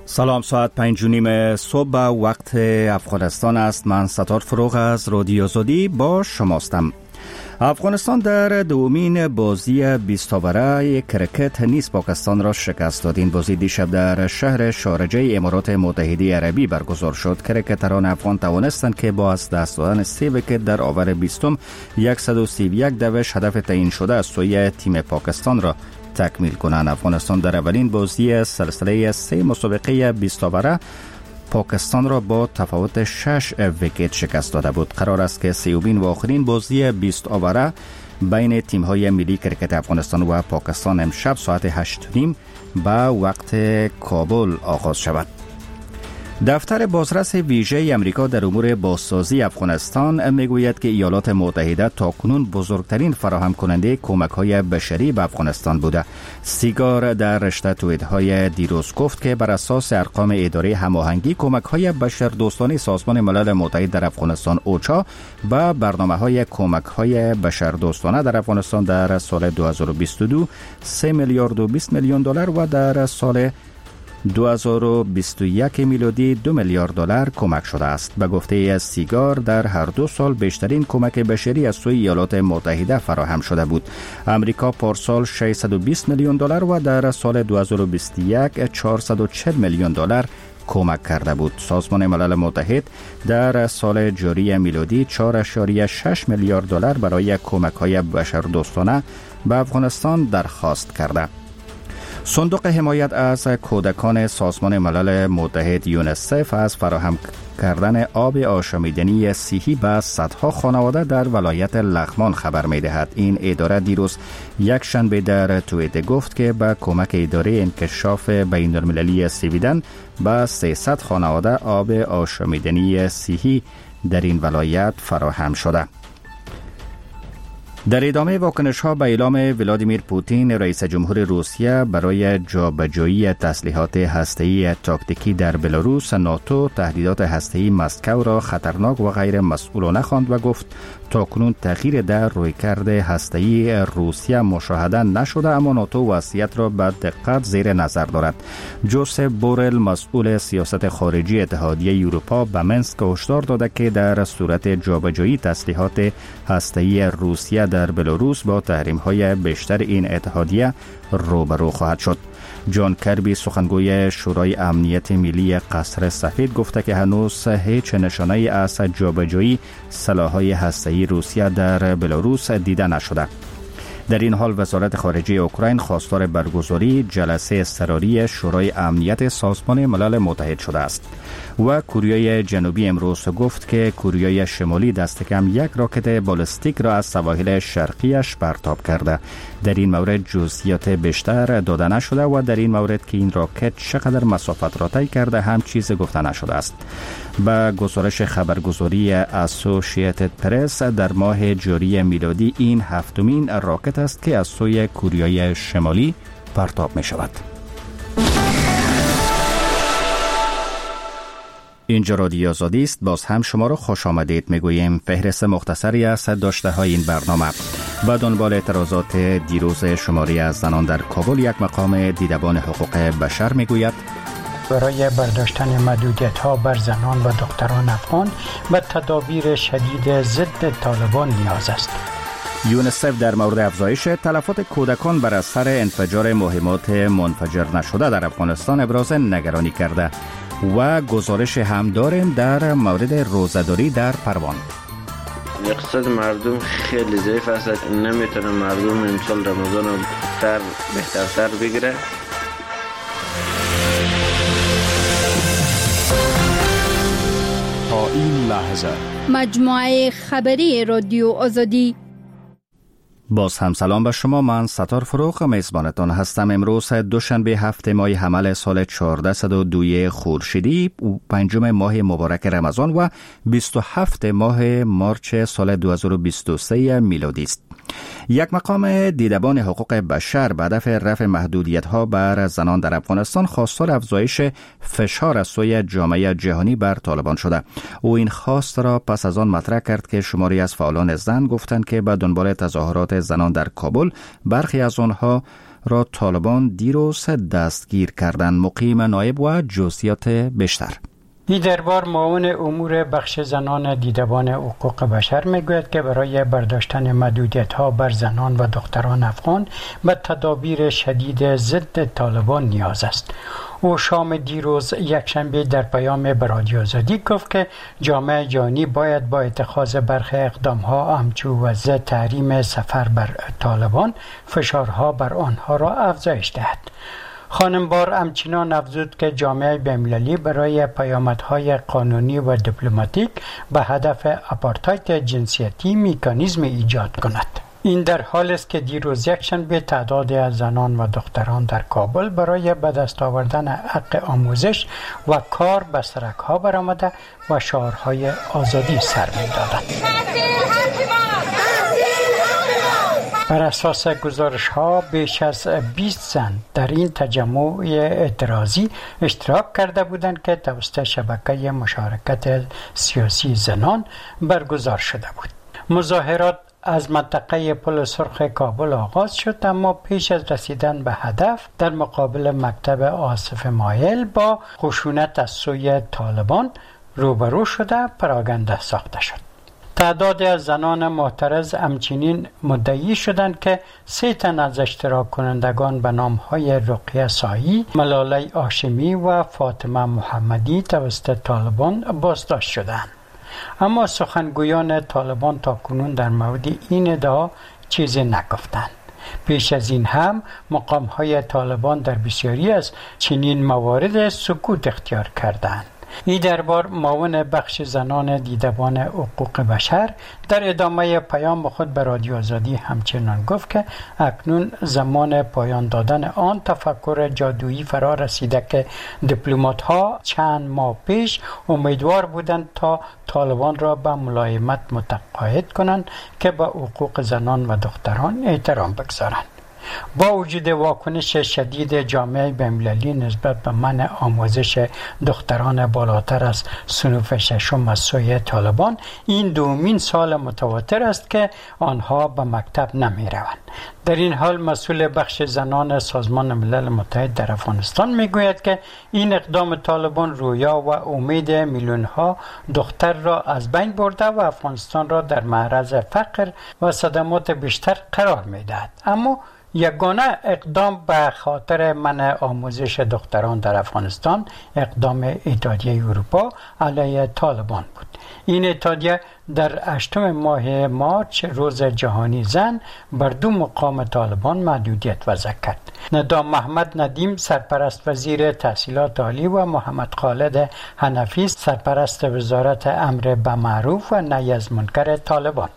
سلام، ساعت 5:30 صبح وقت افغانستان است. من ستار فروغ از رادیو آزادی با شماستم. افغانستان در دومین بازی 20 اوره کرکت نیز پاکستان را شکست داد. این بازی دیشب در شهر شارجه امارات متحده عربی برگزار شد. کرکتران افغان توانستند که با از دست دادن 3 ویکت در اوور 20 131 دوش هدف تعیین شده از سوی تیم پاکستان را تکمیل کنند. افغانستان در اولین بازی سلسله 3 مسابقه 20 اوره پاکستان را با تفاوت 6 ویکت شکست داده بود. قرار است که سیومین و آخرین بازی 20 اوره بین تیم‌های ملی کرکت افغانستان و پاکستان امشب ساعت 8:30 با وقت کابل آغاز شود. دفتر بازرس ویژه امریکا در امور بازسازی افغانستان میگوید که ایالات متحده تاکنون بزرگترین فراهم کننده کمک‌های بشری به افغانستان بوده. سیگار در رشته توییت‌های دیروز گفت که بر اساس ارقام اداره هماهنگی کمک‌های بشردوستانه سازمان ملل متحد در افغانستان اوچا و برنامه‌های کمک‌های بشردوستانه در افغانستان در سال 2022 3 میلیارد و 20 میلیون دلار و در سال 2021 میلادی 2 میلیارد دلار کمک شده است. به گفته سیگار در هر دو سال بیشترین کمک بشری از سوی ایالات متحده فراهم شده بود. امریکا پارسال 620 میلیون دلار و در سال 2021 440 میلیون دلار کمک کرده بود. سازمان ملل متحد در سال جاری میلادی 4.6 میلیارد دلار برای کمک‌های بشردوستانه به افغانستان درخواست کرده. صندوق حمایت از کودکان سازمان ملل متحد یونیسف از فراهم کردن آب آشامیدنی صحی به صدها خانواده در ولایت لغمان خبر می دهد. این اداره دیروز یک شنبه در توییتر گفت که با کمک اداره انکشاف بین المللی سویدن به 300 خانواده آب آشامیدنی صحی در این ولایت فراهم شده. در ادامه واکنش‌ها به اعلام ولادیمیر پوتین رئیس جمهور روسیه برای جابجایی تسلیحات هسته‌ای تاکتیکی در بلاروس، ناتو تهدیدات هسته‌ای مسکو را خطرناک و غیر مسئولانه خواند و گفت تاکنون تغییر در رویکرد هسته‌ای روسیه مشاهده نشده، اما ناتو وضعیت را به دقت زیر نظر دارد. جوزف بورل مسئول سیاست خارجی اتحادیه اروپا به منسک هشدار داده که در صورت جابجایی تسلیحات هسته‌ای روسیه در بلاروس با تحریم‌های بیشتر این اتحادیه روبرو خواهد شد. جان کربی سخنگوی شورای امنیت ملی قصر سفید گفته که هنوز هیچ نشانه‌ای از جابجایی سلاح‌های هسته‌ای روسیه در بلاروس دیده نشده. در این حال وزارت خارجه اوکراین خواستار برگزاری جلسه اضطراری شورای امنیت سازمان ملل متحد شده است و کوریای جنوبی امروز گفت که کوریای شمالی دست کم یک راکت بالستیک را از سواحل شرقیش پرتاب کرده. در این مورد جزئیات بیشتر داده نشده و در این مورد که این راکت چقدر مسافت را طی کرده هم چیزی گفته نشده است. با گزارش خبرگزاری اسوسییتد پرس در ماه جاری میلادی این هفتمین راکت است که از سوی کوریای شمالی پرتاب می شود. اینجا رادیو آزادی است. باز هم شما را خوش آمدید میگوییم. فهرست مختصری از داشته های این برنامه. با دنبال اعتراضات دیروز شماری از زنان در کابل، یک مقام دیدبان حقوق بشر میگوید برای برداشتن محدودیت‌ها بر زنان و دختران افغان و تدابیر شدید ضد طالبان نیاز است. یونیسف در مورد افزایش تلفات کودکان بر اثر انفجار مهمات منفجر نشده در افغانستان ابراز نگرانی کرده و گزارش هم داریم در مورد روزه‌داری در پروان. اقتصاد مردم خیلی ضعیف است، نمیتونه مردم امسال رمضان رو بهترتر بگیره. تا این لحظه مجموعه خبری رادیو آزادی. باز هم سلام به شما. من ستار فروغ میزبانتان هستم. امروز دوشنبه 7 ماه حمل سال 1402 خورشیدی، 5 ماه مبارک رمضان و 27 ماه مارچ سال 2023 میلادی است. یک مقام دیدبان حقوق بشر به هدف رفع محدودیت‌ها بر زنان در افغانستان خواستار افزایش فشار از سوی جامعه جهانی بر طالبان شده. او این خواست را پس از آن مطرح کرد که شماری از فعالان زن گفتند که به دنبال تظاهرات زنان در کابل برخی از آنها را طالبان دیروز دستگیر کردند. مقیم نایب و جزئیات بیشتر. این دربار معاون امور بخش زنان دیدبان حقوق بشر میگوید که برای برداشتن محدودیت‌ها بر زنان و دختران افغان به تدابیر شدید ضد طالبان نیاز است. او شام دیروز یکشنبه در پیام به رادیو آزادی گفت که جامعه جهانی باید با اتخاذ برخی اقدام‌ها همچون وضع تحریم سفر بر طالبان فشارها بر آنها را افزایش دهد. خانم بار همچنان افزود که جامعه بین‌المللی برای پیامدهای قانونی و دیپلماتیک به هدف آپارتاید جنسیتی مکانیزم ایجاد کند. این در حالی است که دیروز یکشنبه تعدادی از زنان و دختران در کابل برای به دست آوردن حق آموزش و کار به سرک‌ها برآمده و شعارهای آزادی سر می‌دادند. بر اساس گزارش‌ها بیش از 20 زن در این تجمع اعتراضی اشتراک کرده بودند که توسط شبکه مشارکت سیاسی زنان برگزار شده بود. مظاهرات از منطقه پل سرخ کابل آغاز شد، اما پیش از رسیدن به هدف در مقابل مکتب آصف مایل با خشونت از سوی طالبان روبرو شده پراگنده ساخته شد. تعدادی از زنان معترض همچنین مدعی شدند که 3 تن از اشتراک کنندگان به نام‌های رقیه سایی، ملاله هاشمی و فاطمه محمدی توسط طالبان بازداشت شدند. اما سخنگویان طالبان تاکنون در مورد این ادعا چیزی نگفتند. پیش از این هم مقام‌های طالبان در بسیاری از چنین موارد سکوت اختیار کردند. این دربار معاون بخش زنان دیدبان حقوق بشر در ادامه پیام خود به رادیو آزادی همچنان گفت که اکنون زمان پایان دادن آن تفکر جادویی فرا رسیده که دیپلمات‌ها چند ماه پیش امیدوار بودند تا طالبان را به ملایمت متقاعد کنند که به حقوق زنان و دختران احترام بگذارند. با وجود واکنش شدید جامعه بین‌المللی نسبت به منع آموزش دختران بالاتر از صنف ششم از سوی طالبان، این دومین سال متواتر است که آنها به مکتب نمی روند. در این حال مسئول بخش زنان سازمان ملل متحد در افغانستان می گوید که این اقدام طالبان رویا و امید میلیون‌ها دختر را از بین برده و افغانستان را در معرض فقر و صدمات بیشتر قرار می دهد. اما یگانه اقدام به خاطر منع آموزش دختران در افغانستان اقدام اتحادیه اروپا علیه طالبان بود. این اتحادیه در 8 ماه مارچ روز جهانی زن بر 2 مقام طالبان محدودیت وضع کرد. ندا محمد ندیم سرپرست وزیر تحصیلات عالی و محمد خالد حنفی سرپرست وزارت امر بالمعروف و نهی از منکر طالبان.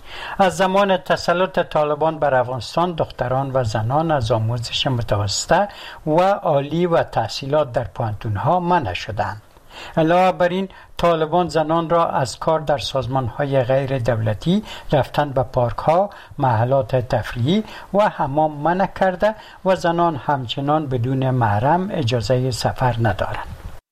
از زمان تسلط طالبان بر افغانستان دختران و زنان از آموزش متوسطه و عالی و تحصیلات در پوهنتون‌ها منع شدند. علاوه بر این طالبان زنان را از کار در سازمان‌های غیر دولتی، رفتن به پارک‌ها، محلات تفریحی و حمام منع کرده و زنان همچنان بدون محرم اجازه سفر ندارند.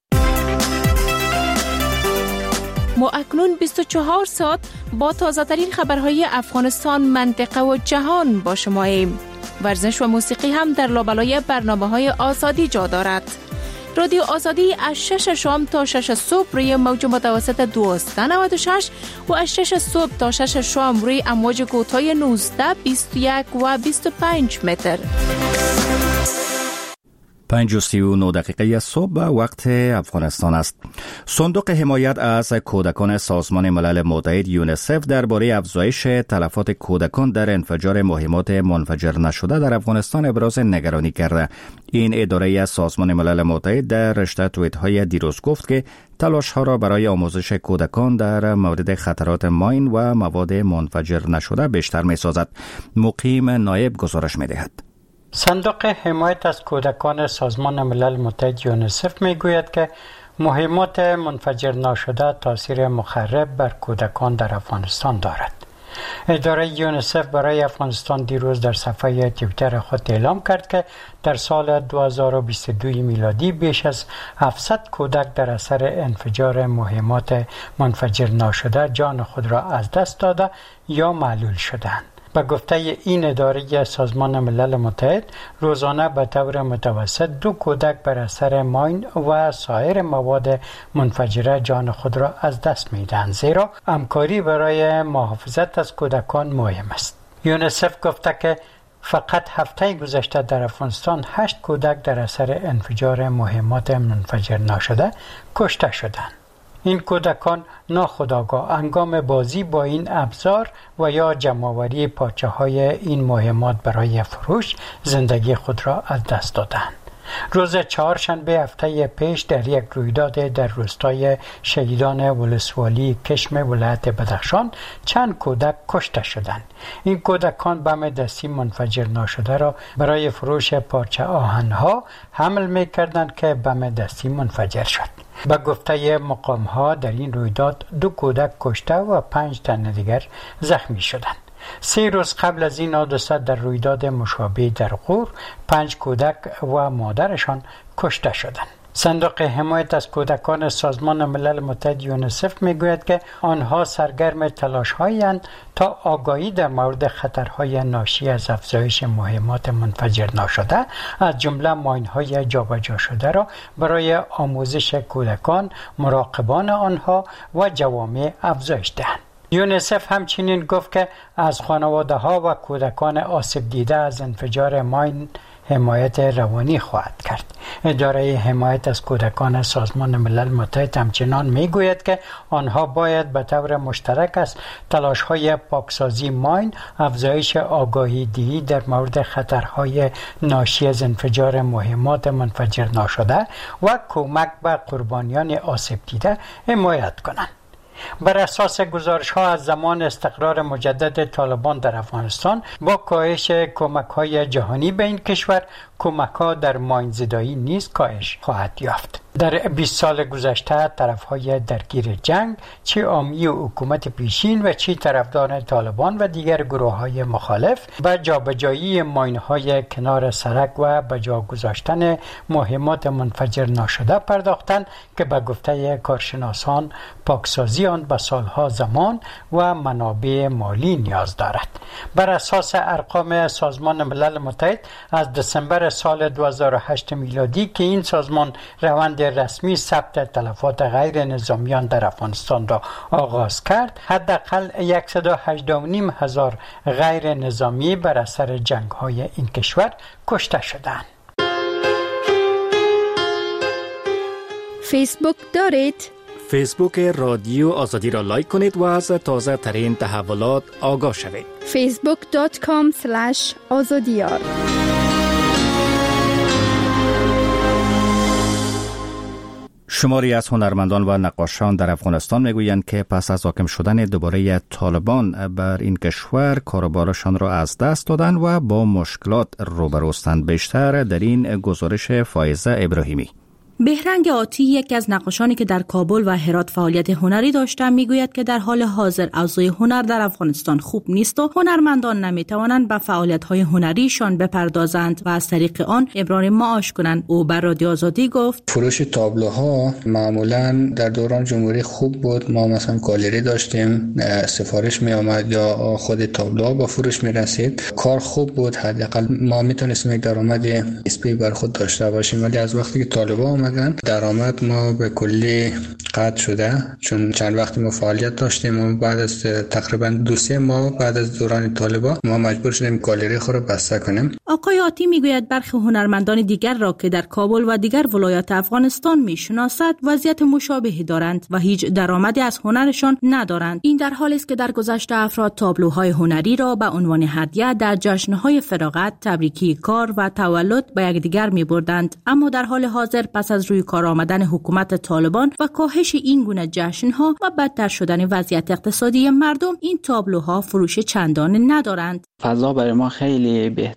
ما اکنون 24 ساعت با تازه‌ترین خبرهای افغانستان، منطقه و جهان با شماییم. ورزش و موسیقی هم در لابلای برنامه‌های آزادی جا دارد. رادیو آزادی از 6 شام تا 6 صبح روی موج متوسط 1296 و از 6 صبح تا 6 شام روی امواج کوتاه 19، 21 و 25 متر. 5:39 دقیقه صبح وقت افغانستان است. صندوق حمایت از کودکان سازمان ملل متحد یونیسف درباره افزایش تلفات کودکان در انفجار مهمات منفجر نشده در افغانستان ابراز نگرانی کرده. این اداره از سازمان ملل متحد در رشته توییت‌های دیروز گفت که تلاش‌ها را برای آموزش کودکان در مورد خطرات ماین و مواد منفجر نشده بیشتر می‌سازد. مقیم نایب گزارش می‌دهد. صندوق حمایت از کودکان سازمان ملل متحد یونیسف میگوید که مهمات منفجر نشده تاثیر مخرب بر کودکان در افغانستان دارد. اداره یونیسف برای افغانستان دیروز در صفحه توییتر خود اعلام کرد که در سال 2022 میلادی بیش از 700 کودک در اثر انفجار مهمات منفجر نشده جان خود را از دست داده یا معلول شدند. به گفته این اداره سازمان ملل متحد روزانه به طور متوسط 2 کودک بر اثر ماین و سایر مواد منفجره جان خود را از دست می‌دهند، زیرا همکاری برای محافظت از کودکان مهم است. یونیسف گفته که فقط هفته گذشته در افغانستان 8 کودک در اثر انفجار مهمات منفجر ناشده کشته شدند. این کودکان ناخودآگاه هنگام بازی با این ابزار و یا جمع‌آوری پارچه‌های این مهمات برای فروش زندگی خود را از دست دادند. روز چهارشنبه هفته پیش در یک رویداد در روستای شهیدان ولسوالی کشم ولایت بدخشان چند کودک کشته شدند. این کودکان بم دستی منفجر ناشده را برای فروش پارچه آهن‌ها حمل می‌کردند که بم دستی منفجر شد. به گفته مقام‌ها در این رویداد 2 کودک کشته و 5 تن دیگر زخمی شدند. 3 روز قبل از این حادثه در رویداد مشابه در غور 5 کودک و مادرشان کشته شدند. صندوق حمایت از کودکان سازمان ملل متحد یونیسف میگوید که آنها سرگرم تلاش‌هایند تا آگاهی در مورد خطرهای ناشی از افزایش مهمات منفجر ناشده از جمله ماین‌های جابجا شده را برای آموزش کودکان، مراقبان آنها و جوامع افزایش دهند. یونیسف همچنین گفت که از خانواده‌ها و کودکان آسیب دیده از انفجار ماین حمایت روانی خواهد کرد. اداره حمایت از کودکان سازمان ملل متحد همچنان میگوید که آنها باید به طور مشترک از تلاش‌های پاکسازی ماین، افزایش آگاهی دهی در مورد خطرهای ناشی از انفجار مهمات منفجر ناشده و کمک به قربانیان آسیب دیده حمایت کنند. بر اساس گزارش‌ها از زمان استقرار مجدد طالبان در افغانستان با کاهش کمک‌های جهانی به این کشور، کمک‌ها در ماین‌زدایی نیز کاهش خواهد یافت. در 20 سال گذشته طرف‌های درگیر جنگ، چه عامی و حکومت پیشین و چه طرفداران طالبان و دیگر گروه‌های مخالف، به جابجایی ماین‌های کنار سرک و به جا گذاشتن مهمات منفجر ناشده پرداختند که به گفته کارشناسان پاکسازی آن به سالها زمان و منابع مالی نیاز دارد. بر اساس ارقام سازمان ملل متحد از دسامبر سال 2008 میلادی که این سازمان روند رسمی ثبت تلفات غیر نظامیان در افغانستان را آغاز کرد، حداقل 118,500 هزار غیر نظامی بر اثر جنگ‌های این کشور کشته شدند. فیسبوک دارید؟ فیسبوک رادیو آزادی را لایک کنید و از تازه ترین تحولات آگاه شوید. facebook.com/azadiyar. شماری از هنرمندان و نقاشان در افغانستان میگویند که پس از حاکم شدن دوباره طالبان بر این کشور کاروبارشان را از دست دادند و با مشکلات روبروستند. بیشتر در این گزارش فائزه ابراهیمی. بهرنگ آتی، یکی از نقاشانی که در کابل و هرات فعالیت هنری داشتند، میگوید که در حال حاضر اوضاع هنر در افغانستان خوب نیست و هنرمندان نمیتوانند به فعالیت‌های هنریشان بپردازند و از طریق آن ابرار معاش کنند. او بر رادیو آزادی گفت: فروش تابلوها معمولا در دوران جمهوری خوب بود. ما مثلا گالری داشتیم، سفارش می آمد یا خود تابلوها با فروش می رسید. کار خوب بود، حداقل ما میتونستیم یک درآمد نسبی بر خود داشته باشیم. ولی از وقتی که طالبان درآمد ما به کلی قطع شده، چون چند وقتی ما فعالیت داشتیم و بعد از تقریبا 2-3 ماه بعد از دوران طالبان ما مجبور شدیم گالری خود رو بسته کنیم. آقای آتی میگوید برخی هنرمندان دیگر را که در کابل و دیگر ولایات افغانستان میشناسد وضعیت مشابهی دارند و هیچ درآمدی از هنرشان ندارند. این در حالی است که در گذشته افراد تابلوهای هنری را به عنوان هدیه در جشن‌های فراغت، تبریکی کار و تولد به یکدیگر می‌بردند، اما در حال حاضر پس از روی کار آمدن حکومت طالبان و کاهش این گونه جشن‌ها و بدتر شدن وضعیت اقتصادی مردم، این تابلوها فروش چندانی ندارند. فضا برای ما خیلی بهتر بود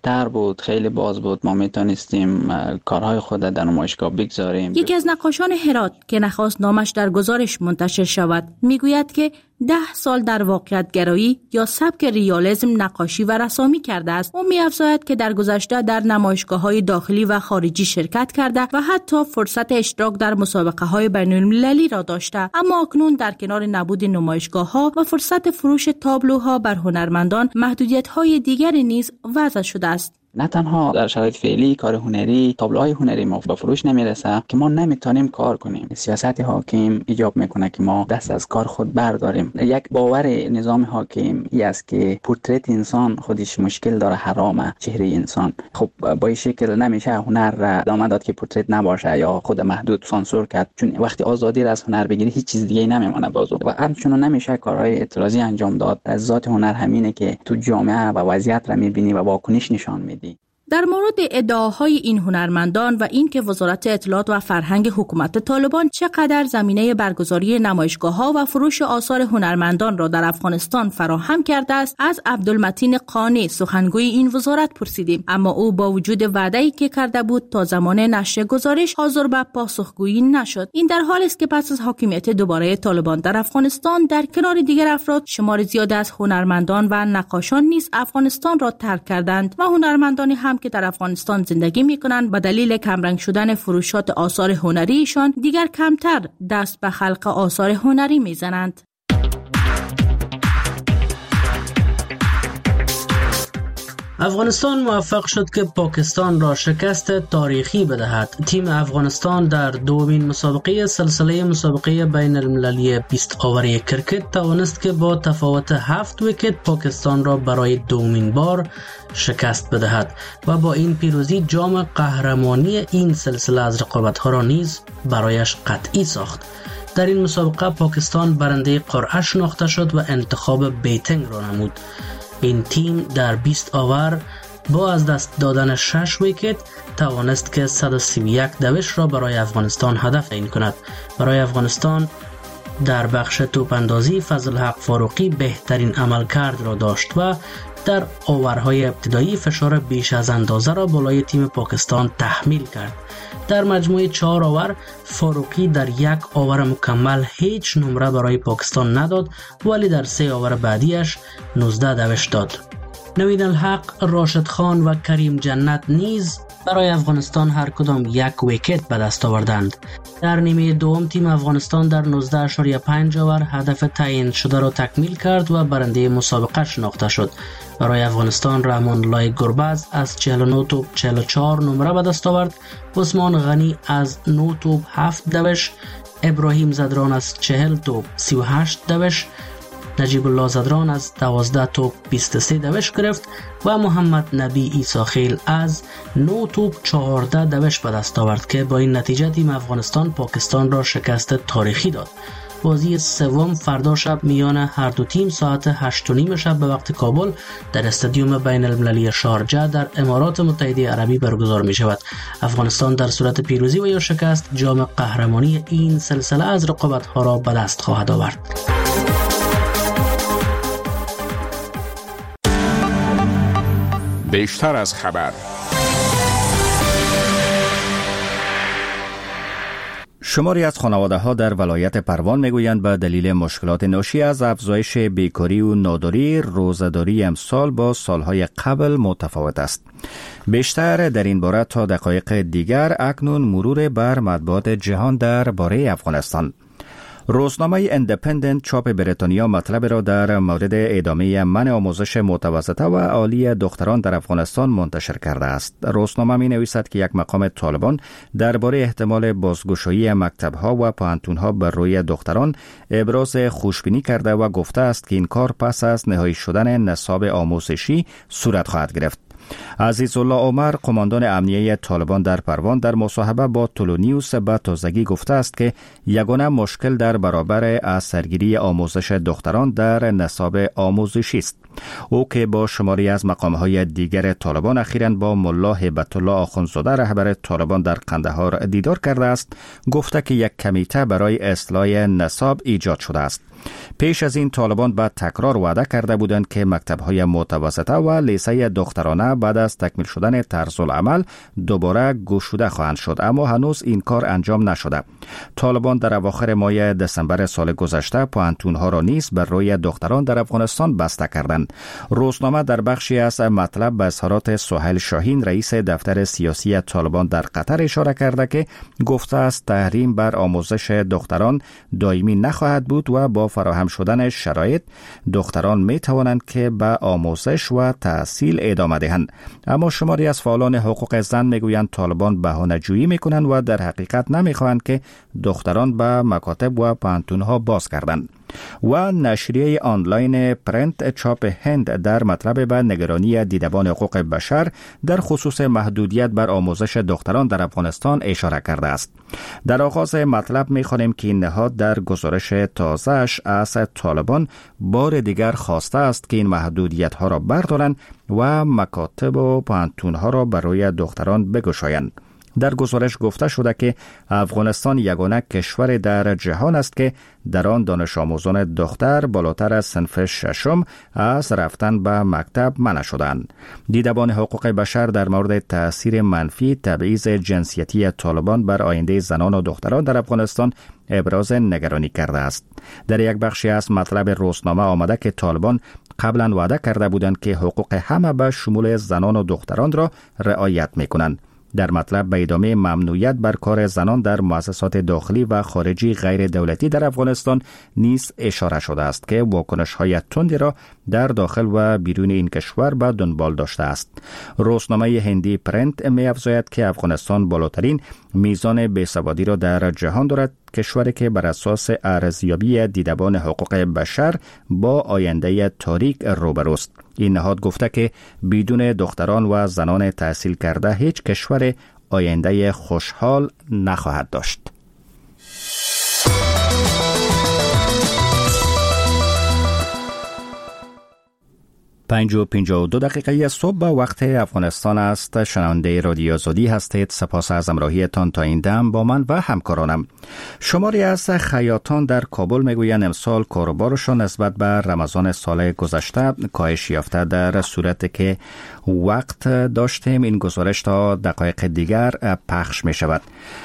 بود، خیلی باز بود. ما میتونستیم کارهای خود در نمایشگاه بگذاریم. یکی از نقاشان هرات که نخواست نامش در گزارش منتشر شود میگوید که 10 سال در واقعیت گرایی یا سبک ریالیسم نقاشی و رسامی کرده است. او می‌افزاید که در گذشته در نمایشگاه‌های داخلی و خارجی شرکت کرده و حتی فرصت اشتراک در مسابقه‌های بین‌المللی را داشته، اما اکنون در کنار نبود نمایشگاه‌ها و فرصت فروش تابلوها بر هنرمندان، محدودیت‌های دیگری نیز وضع شده است. نه تنها در شرایط فعلی کار هنری، تابلوهای هنری ما به فروش نمیرسه که ما نمیتونیم کار کنیم. سیاست حاکم ایجاب میکنه که ما دست از کار خود برداریم. یک باور نظام حاکم ای است که پورتریت انسان خودش مشکل داره، حرامه چهره انسان. خب با این شکل نمیشه هنر را ادامه داد که پورتریت نباشه یا خود محدود سانسور کرد، چون وقتی آزادی را از هنر بگیری هیچ چیز دیگه نمیمونه بازو. و همچنین نمیشه کارهای اعتراضی انجام داد. از ذات هنر همینه که تو جامعه و وضعیت را میبینی و واکنش نشان میدی. در مورد ادعاهای این هنرمندان و اینکه وزارت اطلاعات و فرهنگ حکومت طالبان چقدر زمینه برگزاری نمایشگاه‌ها و فروش آثار هنرمندان را در افغانستان فراهم کرده است، از عبدالمتین قانی سخنگوی این وزارت پرسیدیم، اما او با وجود وعده‌ای که کرده بود تا زمان نشر گزارش حاضر به پاسخگویی نشد. این در حالی است که پس از حاکمیت دوباره طالبان در افغانستان، در کنار دیگر افراد، شمار زیاد از هنرمندان و نقاشان نیز افغانستان را ترک کردند و هنرمندانی هم که در افغانستان زندگی می‌کنند به دلیل کمرنگ شدن فروشات آثار هنریشان دیگر کمتر دست به خلق آثار هنری می‌زنند. افغانستان موفق شد که پاکستان را شکست تاریخی بدهد. تیم افغانستان در دومین مسابقه سلسله مسابقه بین المللی 20 آوری کرکت توانست که با تفاوت 7 ویکت پاکستان را برای دومین بار شکست بدهد و با این پیروزی جام قهرمانی این سلسله از رقابت‌ها را نیز برایش قطعی ساخت. در این مسابقه پاکستان برنده قرعه شناخته شد و انتخاب بیتنگ را نمود. این تیم در 20 آور با از دست دادن 6 ویکت توانست که 131 دوش را برای افغانستان هدف تعیین کند. برای افغانستان در بخش توپاندازی فضل حق فاروقی بهترین عملکرد را داشت و در آورهای ابتدایی فشار بیش از اندازه را بالای تیم پاکستان تحمیل کرد. در مجموع 4 آور فاروقی در 1 آور مکمل هیچ نمره برای پاکستان نداد، ولی در 3 آور بعدیش 19 دوش داد. نوید الحق، راشد خان و کریم جنت نیز برای افغانستان هر کدام 1 ویکت به دست آوردند. در نیمه دوم تیم افغانستان در 19.5 آور هدف تعیین شده را تکمیل کرد و برنده مسابقه شناخته شد. برای افغانستان رحمان الله گربز از 49 توپ 44 نمره به دست آورد، عثمان غنی از 9 توپ 7 دوش، ابراهیم زدران از 40 توپ 38 دوش، نجیب الله زدران از 12 توپ 23 دوش گرفت و محمد نبی عیساخیل از 9 توپ 14 دوش به دست آورد که با این نتیجه تیم افغانستان پاکستان را شکست تاریخی داد. بازی سوم فردا شب میان هر دو تیم ساعت 8:30 شب به وقت کابل در استادیوم بین المللی شارجه در امارات متحده عربی برگزار می شود. افغانستان در صورت پیروزی و یا شکست جام قهرمانی این سلسله از رقابت‌ها را به دست خواهد آورد. بیشتر از خبر. شماری از خانواده‌ها در ولایت پروان میگویند به دلیل مشکلات ناشی از افزایش بیکاری و ناداری، روزه‌داری امسال با سالهای قبل متفاوت است. بیشتر در این باره تا دقایق دیگر اکنون مرور بر مطبوعات جهان درباره افغانستان. روزنامه اندپندنت چاپ بریتانیا مطلب را در مورد ادامه منع آموزش متوسطه و عالی دختران در افغانستان منتشر کرده است. روزنامه می نویسد که یک مقام طالبان درباره احتمال بازگشایی مکتب‌ها و پوهنتون‌ها بر روی دختران ابراز خوشبینی کرده و گفته است که این کار پس از نهایی شدن نصاب آموزشی صورت خواهد گرفت. عزیزالله عمر، قماندان امنیه طالبان در پروان، در مصاحبه با تولونیوس به تازگی گفته است که یگانه مشکل در برابر از سرگیری آموزش دختران در نصاب آموزشی است. او که با شماری از مقام‌های دیگر طالبان اخیراً با ملا هیبت الله آخوندزاده رهبر طالبان در قندهار دیدار کرده است، گفته که یک کمیته برای اصلاح نصاب ایجاد شده است. پیش از این طالبان به تکرار وعده کرده بودند که مکتب‌های متوسطه و لیسه دخترانه بعد از تکمیل شدن طرز العمل دوباره گشوده خواهند شد، اما هنوز این کار انجام نشده. طالبان در اواخر ماه دسامبر سال گذشته پوهنتون‌ها را نیز بر روی دختران در افغانستان بسته کردند. روزنامه در بخشی از مطلب به اظهارات سهیل شاهین رئیس دفتر سیاسی طالبان در قطر اشاره کرده که گفته است تحریم بر آموزش دختران دائمی نخواهد بود و با فراهم شدن شرایط دختران می توانند که به آموزش و تحصیل ادامه دهند. اما شماری از فعالان حقوق زن میگویند طالبان بهانه‌جویی میکنند و در حقیقت نمیخواهند که دختران به مکاتب و پوهنتون‌ها باز گردند. و نشریه آنلاین پرنت چاپ هند در مطلب به نگرانی دیدبان حقوق بشر در خصوص محدودیت بر آموزش دختران در افغانستان اشاره کرده است. در آغاز مطلب می‌خوانیم که این نهاد در گزارش تازه‌اش از طالبان بار دیگر خواسته است که این محدودیت‌ها را بردارند و مکاتب و پوهنتون‌ها را برای دختران بگشایند. در گزارش گفته شده که افغانستان یگانه کشور در جهان است که در آن دانش آموزان دختر بالاتر از صنف ششم از رفتن به مکتب منع شدند. دیدبان حقوق بشر در مورد تأثیر منفی تبعیض جنسیتی طالبان بر آینده زنان و دختران در افغانستان ابراز نگرانی کرده است. در یک بخشی از مطلب روزنامه آمده که طالبان قبلا وعده کرده بودند که حقوق همه به شمول زنان و دختران را رعایت می‌کنند. در مطلب به ادامه ممنوعیت بر کار زنان در مؤسسات داخلی و خارجی غیر دولتی در افغانستان نیز اشاره شده است که واکنش‌های تندی را در داخل و بیرون این کشور به دنبال داشته است. روزنامه هندی پرنت می‌افزاید که افغانستان بالاترین میزان بیسوادی را در جهان دارد، کشوری که بر اساس ارزیابی دیدبان حقوق بشر با آینده تاریک روبروست. این نهاد گفته که بدون دختران و زنان تحصیل کرده هیچ کشور آینده خوشحال نخواهد داشت. 5:52 صبح به وقت افغانستان است. شنونده رادیو آزادی هستید. سپاس از همراهیتان تا این دم با من و همکارانم. شماری از خیاطان در کابل میگویند امسال کاروبارشان نسبت به رمضان سال گذشته کاهش یافته، در صورتی که وقت داشتیم این گزارش تا دقایق دیگر پخش می شود.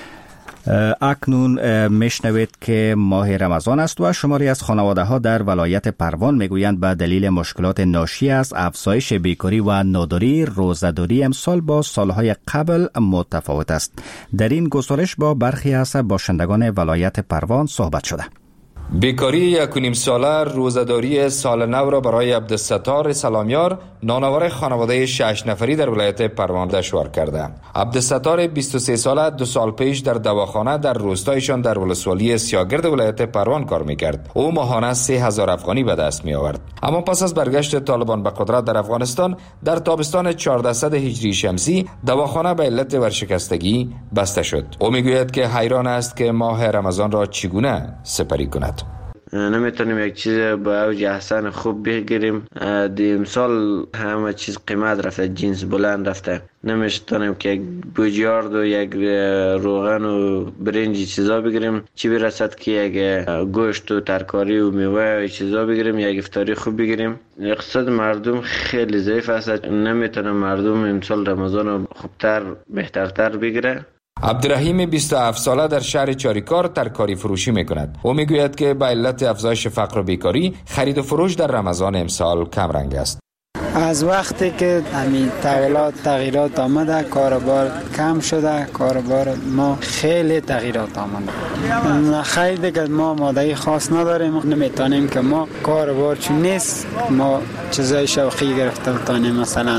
اکنون میشنوید که ماه رمضان است و شماری از خانواده ها در ولایت پروان میگویند به دلیل مشکلات ناشی از افزایش بیکاری و ناداری روزه‌داری امسال با سالهای قبل متفاوت است. در این گزارش با برخی از باشندگان ولایت پروان صحبت شده. بیکاری 1.5 ساله روزه‌داری سال نو را برای عبدالستار سلامیار نانآور خانواده 6 نفری در ولایت پروان دشوار کرده. عبدالستار 23 ساله 2 سال پیش در دواخانه در روستایشان در ولسوالی سیاگرد ولایت پروان کار میکرد. او ماهانه 3000 افغانی به دست می آورد. اما پس از برگشت طالبان به قدرت در افغانستان در تابستان 1400 هجری شمسی دواخانه به علت ورشکستگی بسته شد. او میگوید که حیران است که ماه رمضان را چگونه سپری کند. نمیتونیم یک چیز با اوج احسن خوب بگیریم. امسال همه چیز قیمت رفته، جنس بلند رفته. نمیتونیم که یک بوجیارد و یک روغن و برنج چیزا بگیریم، چی برسد که یک گوشت و ترکاری و میوه و چیزا بگیریم، یک افطاری خوب بگیریم. اقتصاد مردم خیلی ضعیف است. نمیتونه مردم امسال رمضان رو خوبتر بهترتر بگیره. عبدالرحیم 27 ساله در شهر چاریکار ترکاری فروشی میکند. او میگوید که به علت افزایش فقر و بیکاری خرید و فروش در رمضان امسال کم رنگ است. از وقتی که همین تغییرات آمده کاروبار کم شده، کاروبار ما خیلی تغییرات آمده. خیلی دیگه ما ماده خاص نداریم، نمیتونیم که ما کاروبار چون نیست ما چیزای شوخی گرفته بتانیم، مثلا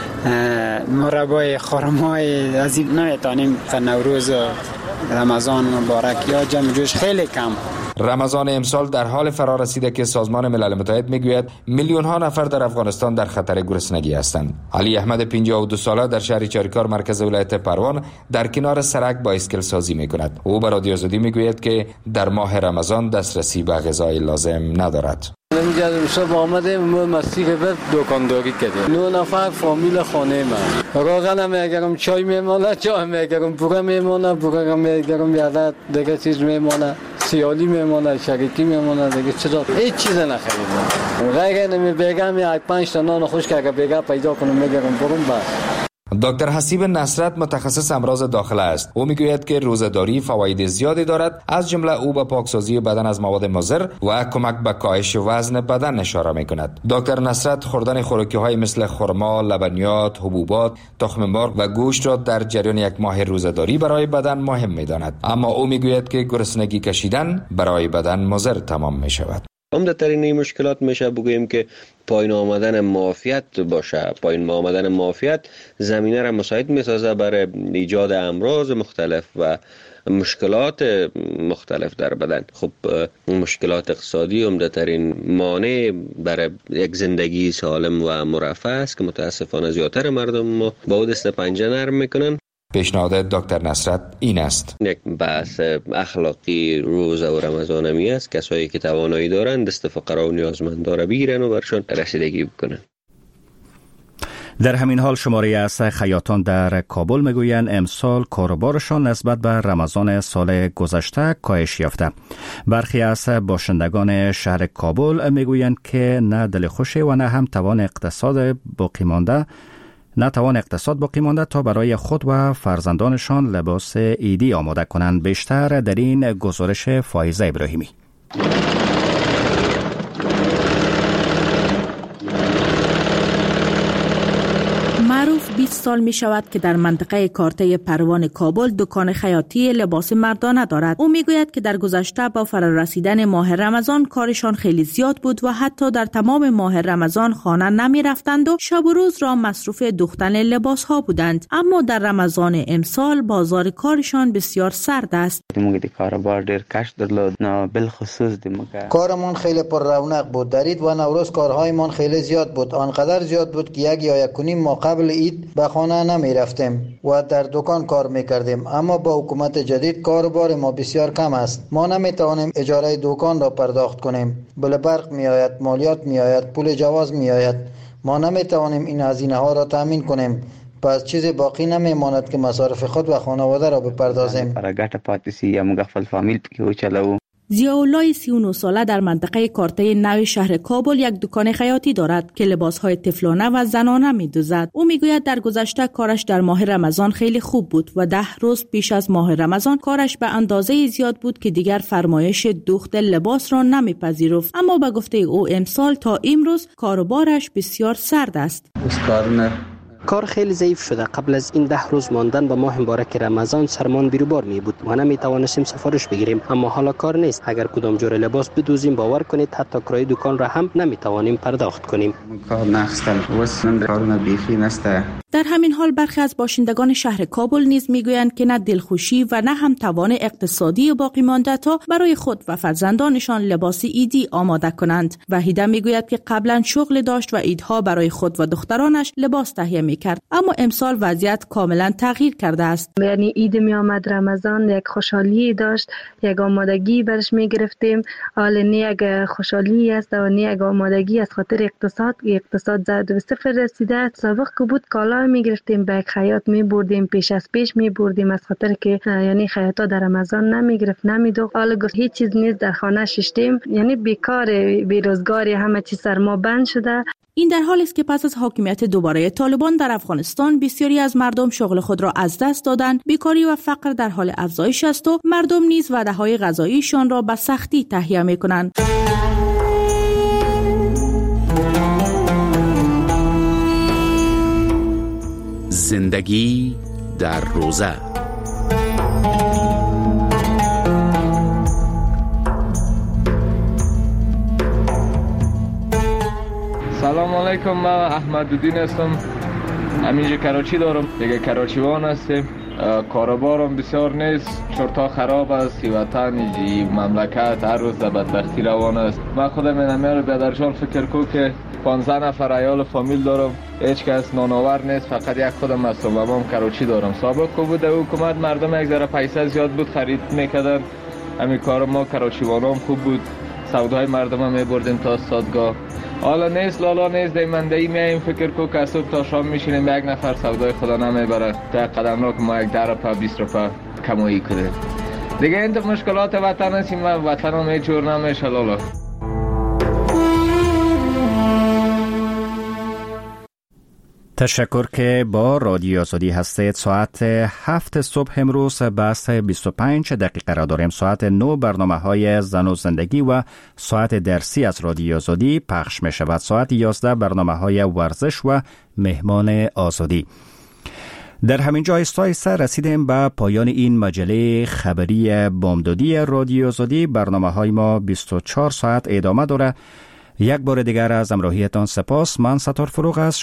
مربای خرمای از این نمیتونیم. نوروز رمضان مبارک یا جمع جوش خیلی کم. رمضان امسال در حال فرا رسیده که سازمان ملل متحد میگوید میلیون ها نفر در افغانستان در خطر گرسنگی هستند. علی احمد 52 ساله در شهر چاریکار مرکز ولایت پروان در کنار سرک بایسکل سازی میکند. او به رادیو آزادی میگوید که در ماه رمضان دسترسی به غذای لازم ندارد. اینجا صبح آمدیم مسیح به دکانداری کردیم. 9 نفر فامیل خانه من. روغن هم اگرم چای میمونه، چای هم اگرم پوره میمونه، پوره هم اگرم یادت دیگه چیز میمونه، سیالی میمونه، شریکی میمونه، دیگه چرا هیچ چیز نخریدم. غیر نمی بگم یک 5 تا نان خشک اگه بگم پیدا کنم میگم برم بس. دکتر حسیب نصرت متخصص امراض داخله است. او میگوید که روزه‌داری فواید زیادی دارد، از جمله او به پاکسازی بدن از مواد مضر و کمک به کاهش وزن بدن اشاره میکند. دکتر نصرت خوردن خوراکی‌های مثل خرما، لبنیات، حبوبات، تخم مرغ و گوشت را در جریان یک ماه روزه‌داری برای بدن مهم میداند، اما او میگوید که گرسنگی کشیدن برای بدن مضر تمام میشود. عمده‌ترین این مشکلات میشه بگوییم که پایین آمدن معافیت باشه. پایین آمدن معافیت زمینه را مساعد میسازه برای ایجاد امراض مختلف و مشکلات مختلف در بدن. خب مشکلات اقتصادی عمده‌ترین مانع برای یک زندگی سالم و مرفه است که متاسفانه زیادتر مردم ما با دست پنجه نرم میکنن. پیشنهاد دکتر نصرت این است: یک بحث اخلاقی روزه و رمضان همی است. کسایی که توانایی دارند دست فقرا و نیازمندا را بگیرن و برشان رسیدگی بکنن. در همین حال شماری از خیاطان در کابل میگویند امسال کاروبارشان نسبت به رمضان سال گذشته کاهش یافته. برخی از باشندگان شهر کابل میگویند که نه دل خوشی و نه هم توان اقتصاد باقی مانده تا برای خود و فرزندانشان لباس عیدی آماده کنند. بیشتر در این گزارش فایزه ابراهیمی. معروف 20 سال می شود که در منطقه کارته پروان کابل دکان خیاطی لباس مردانه دارد. او می گوید که در گذشته با فرارسیدن ماه رمضان کارشان خیلی زیاد بود و حتی در تمام ماه رمضان خانه نمی رفتند و شب و روز را مصروف دوختن لباس ها بودند. اما در رمضان امسال بازار کارشان بسیار سرد است. کاربار دیر کش درلود، نه بالخصوص کارمان خیلی پر رونق بود. در عید و نوروز کارهایمان خیلی زیاد بود، آنقدر زیاد بود که یک یا یک و نیم ماه قبل عید به خانه نمی رفتیم و در دکان کار می کردیم. اما با حکومت جدید کاروبار ما بسیار کم است. ما نمی توانیم اجاره دکان را پرداخت کنیم. بل برق می آید، مالیات می آید، پول جواز می آید. ما نمی توانیم این هزینه ها را تامین کنیم. پس چیزی باقی نمی ماند که مصارف خود و خانواده را بپردازیم. ضیاءالله 39 ساله در منطقه کارته نو شهر کابل یک دکان خیاطی دارد که لباسهای طفلانه و زنانه می‌دوزد. او میگوید در گذشته کارش در ماه رمضان خیلی خوب بود و 10 روز پیش از ماه رمضان کارش به اندازه زیاد بود که دیگر فرمایش دوخت لباس را نمیپذیرفت. اما به گفته او امسال تا امروز کاروبارش بسیار سرد است. کار خیلی ضعیف شده. قبل از این 10 روز ماندن به ماه مبارک رمضان سرمان بیروبار می بود و نمی توانستیم سفارش بگیریم. اما حالا کار نیست. اگر کدام جور لباس بدوزیم باور کنید حتی کرایه دکان را هم نمی توانیم پرداخت کنیم. در همین حال برخی از باشندگان شهر کابل نیز میگویند که نه دلخوشی و نه هم توان اقتصادی باقی مانده تا برای خود و فرزندانشان لباس عیدی آماده کنند. وحیده میگوید که قبلا شغل داشت و عیدها برای خود و دخترانش لباس تهیه میکرد، اما امسال وضعیت کاملا تغییر کرده است. یعنی عید می آمد رمضان یک خوشحالی داشت، یک آمادگی برش میگرفتیم. حال نه یک خوشحالی است و نه یک آمادگی از خاطر اقتصاد زد و صفر رسیده. سابق که بود کالا میگرفتیم به یک خیاط میبردیم، پیش از پیش میبردیم از خاطر که یعنی خیاطا در رمضان نمیگرفت نمیدوخت. حالا گفت هیچ چیز نیست، در خانه ششتیم، یعنی بیکار بیروزگاری، همه چیز سرما بند شده. این در حالی است که پس از حاکمیت دوباره طالبان در افغانستان بسیاری از مردم شغل خود را از دست دادند، بیکاری و فقر در حال افزایش است و مردم نیز وعده‌های غذاییشان را به سختی تهیه می‌کنند. زندگی در روزه. سلام علیکم، من احمدالدین هستم. همینجا کراچی دارم، دیگه کراچیوان هستیم. کاروبارم بسیار نیست، چرتا خراب است. وطن مملکت هر روز در بدبختی روان است. من خودم اینمیار بیادرجان فکر کو که 15 نفر عیال فامیل دارم، هیچ کس نانآور نیست، فقط یک خودم هستم و من کراچی دارم. سابق کو بود حکومت مردم یک ذره پیسه زیاد بود خرید میکردن، همین کار ما کراچیوانام خوب بود. سودای مردم می بردیم تا استادگاه. حالا نیست لالا نیست دیمندهی میایم فکر کو که صبح تا شام میشینیم یک نفر سودای خدا نمیبره تا قدم را که ما 10 روپا 20 روپا کمایی کنیم. دیگه این مشکلات وطن هستیم و وطن هم هیچ جور نمیشه لالا. تشکر که با رادیو آزادی هستید. ساعت 7 صبح امروز بحث 25 دقیقه را داریم. ساعت 9 برنامه های زن و زندگی و ساعت درسی از رادیو آزادی پخش می شود. ساعت 11 برنامه های ورزش و مهمان آزادی. در همین جا آهسته رسیدیم به پایان این مجله خبری بامدادی رادیو آزادی. برنامه های ما 24 ساعت ادامه داره. یک بار دیگر از همراهیتان سپاس. من ستار فروغ است.